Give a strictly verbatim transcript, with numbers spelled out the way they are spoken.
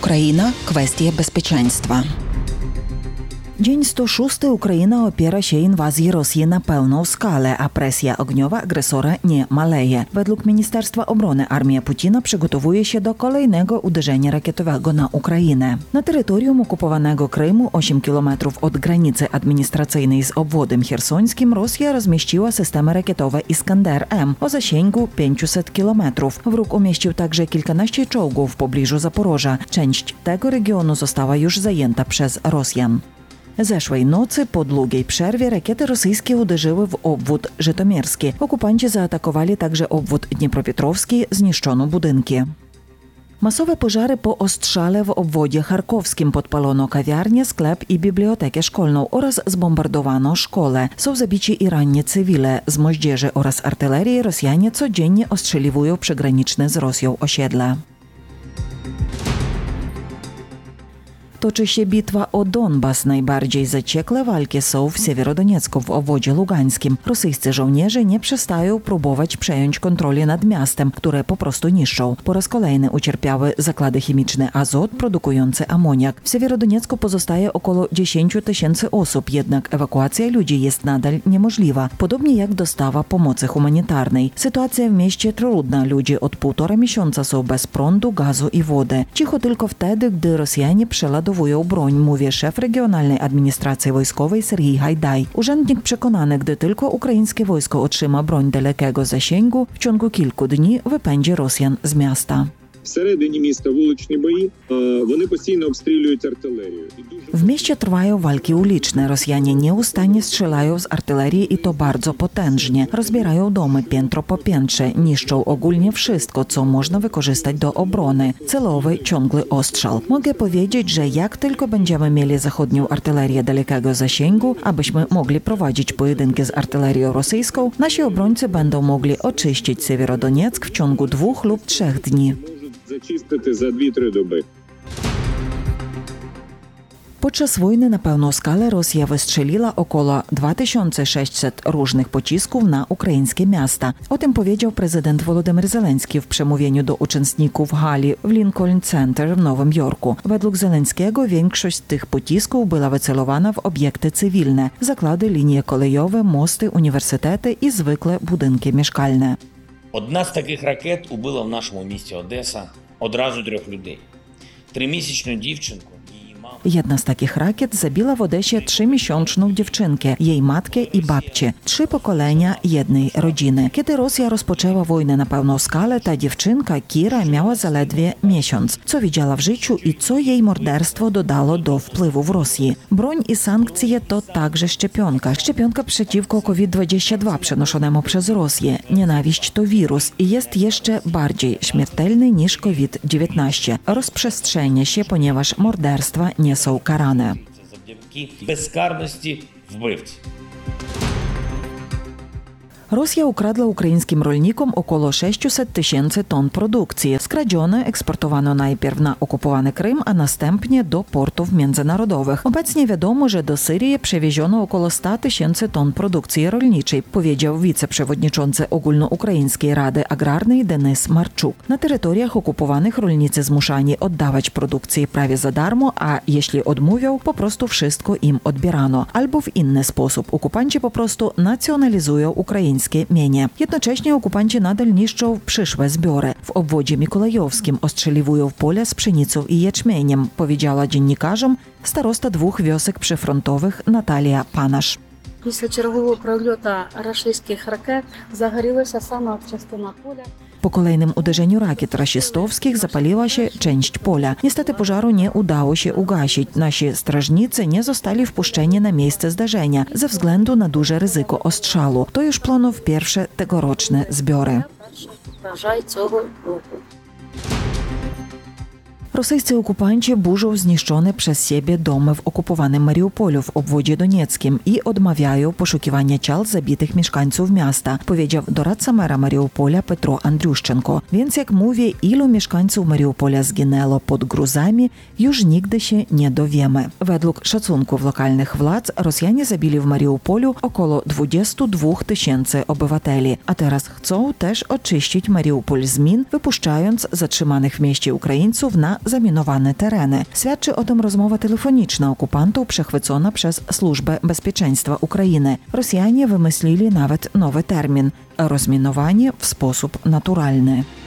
Ukraina – kwestie bezpieczeństwa. Dzień sto szósty Ukraina opiera się inwazji Rosji na pełną skalę, a presja ogniowa agresora nie maleje. Według Ministerstwa Obrony armia Putina przygotowuje się do kolejnego uderzenia rakietowego na Ukrainę. Na terytorium okupowanego Krymu, osiem kilometrów od granicy administracyjnej z obwodem chersońskim, Rosja rozmieściła systemy rakietowe Iskander-M o zasięgu pięćset kilometrów. Wróg umieścił także kilkanaście czołgów w pobliżu Zaporoża. Część tego regionu została już zajęta przez Rosjan. Zeszłej nocy po długiej przerwie rakiety rosyjskie uderzyły w obwód żytomierski. Okupanci zaatakowali także obwód dniepropietrowski, zniszczono budynki. Masowe pożary po ostrzale w obwodzie charkowskim. Podpalono kawiarnię, sklep i bibliotekę szkolną oraz zbombardowano szkołę. Są zabici i ranni cywile. Z moździerzy oraz artylerii Rosjanie codziennie ostrzeliwują przygraniczne z Rosją osiedla. Toczy się bitwa o Donbas. Najbardziej zaciekłe walki są w Siewierodoniecku, w obwodzie lugańskim. Rosyjscy żołnierze nie przestają próbować przejąć kontroli nad miastem, które po prostu niszczą. Po raz kolejny ucierpiały zakłady chemiczne Azot produkujące amoniak. W Siewierodoniecku pozostaje około dziesięć tysięcy osób, jednak ewakuacja ludzi jest nadal niemożliwa, podobnie jak dostawa pomocy humanitarnej. Sytuacja w mieście trudna. Ludzie od półtora miesiąca są bez prądu, gazu i wody. Cicho tylko wtedy, gdy Rosjanie przeładowują broń, mówi szef Regionalnej Administracji Wojskowej Sergiej Hajdaj. Urzędnik przekonany, gdy tylko ukraińskie wojsko otrzyma broń dalekiego zasięgu, w ciągu kilku dni wypędzi Rosjan z miasta. Всередині міста вуличні бої, вони постійно обстрілюють артилерію. W mieście trwają walki uliczne. Rosjanie nieustannie strzelają z artylerii i to bardzo potężnie. Rozbierają domy piętro po piętrze, niszczą ogólnie wszystko, co można wykorzystać do obrony. Celowy, ciągły ostrzał. Mogę powiedzieć, że jak tylko będziemy mieli zachodnią artylerię dalekiego zasięgu, abyśmy mogli prowadzić pojedynki z artylerią rosyjską, nasi obrońcy będą mogli oczyścić Siewierodonieck w ciągu dwóch lub trzech dni. Зачистити за дві-три доби. Podczas wojny na pełną skalę Rosja wystrzeliła około dwa tysiące sześćset różnych pocisków na ukraińskie miasta. O tym powiedział prezydent Wolodymyr Zelenski w przemówieniu do uczestników hali w Lincoln Center w Nowym Jorku. Według Zelenskiego większość tych pocisków była wycelowana w obiekty cywilne, zakłady, linie kolejowe, mosty, uniwersytety i zwykłe budynki mieszkalne. Одна з таких ракет убила в нашому місті Одеса одразу трьох людей. Тримісячну дівчинку. Jedna z takich rakiet zabiła w Odesie trzymiesięczną dziewczynkę, jej matkę i babcię. Trzy pokolenia jednej rodziny. Kiedy Rosja rozpoczęła wojnę na pełną skalę, ta dziewczynka, Kira, miała zaledwie miesiąc. Co widziała w życiu i co jej morderstwo dodało do wpływu w Rosji? Broń i sankcje to także szczepionka. Szczepionka przeciwko COVID dwadzieścia dwa przenoszonemu przez Rosję. Nienawiść to wirus i jest jeszcze bardziej śmiertelny niż COVID dziewiętnaście. Rozprzestrzenia się, ponieważ morderstwa nie są karane. Bezkarności wbywcy. Rosja ukradła ukraińskim rolnikom około sześćset tysięcy ton produkcji. Skradzione eksportowano najpierw na okupowany Krym, a następnie do portów międzynarodowych. Obecnie wiadomo, że do Syrii przewieziono około sto tysięcy ton produkcji rolniczej, powiedział wiceprzewodniczący Ogólnoukraińskiej Rady Agrarnej Denys Marczuk. Na terytoriach okupowanych rolnicy zmuszani oddawać produkcję prawie za darmo, a jeśli odmówią, po prostu wszystko im odbierano. Albo w inny sposób okupanci po prostu nacjonalizują ukraińskie mienie. Jednocześnie okupanci nadal niszczą przyszłe zbiory. W obwodzie mikolajowskim ostrzeliwują poля z pszenicą i jęczmieniem, powiedziała dziennikarzom starosta dwóch wiosek przyfrontowych Natalia Panasz. Після чергового прольоту рашистських ракет загорілася сама частина поля. Po kolejnym uderzeniu rakiet rasistowskich zapaliła się część pola. Niestety pożaru nie udało się ugasić. Nasi strażnicy nie zostali wpuszczeni na miejsce zdarzenia ze względu na duże ryzyko ostrzału. To już planów pierwsze tegoroczne zbiory. Rosyjscy okupanci burzą zniszczone przez siebie domy w okupowanym Mariupolu w obwodzie donieckim i odmawiają poszukiwania ciał zabitych mieszkańców miasta, powiedział doradca mera Mariupola Petro Andriuszczenko. Więc jak mówię, ilu mieszkańców Mariupola zginęło pod gruzami, już nigdy się nie dowiemy. Według szacunków lokalnych władz Rosjanie zabili w Mariupolu około dwadzieścia dwa tysięcy obywateli, a teraz chcą też oczyścić Mariupol z min, wypuszczając zatrzymanych w mieście Ukraińców na zaminowane tereny. Świadczy o tym rozmowa telefoniczna okupantów przechwycona przez Służbę Bezpieczeństwa Ukrainy. Rosjanie wymyślili nawet nowy termin – rozminowanie w sposób naturalny.